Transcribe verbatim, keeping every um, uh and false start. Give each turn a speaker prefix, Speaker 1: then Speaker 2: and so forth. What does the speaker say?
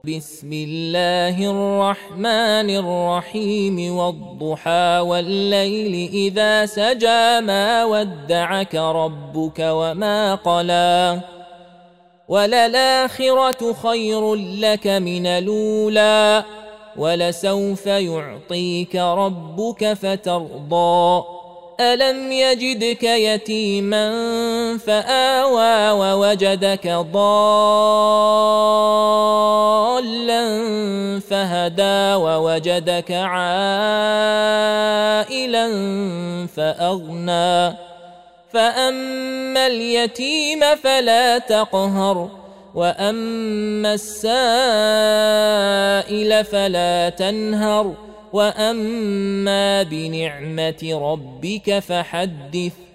Speaker 1: بسم الله الرحمن الرحيم والضحى والليل إذا سجى ما ودعك ربك وما قلى وللآخرة خير لك من الأولى ولسوف يعطيك ربك فترضى ألم يجدك يتيما فآوى ووجدك ضالا فهدى ووجدك عائلا فأغنى فأما اليتيم فلا تقهر وأما السائل فلا تنهر وأما بنعمة ربك فحدث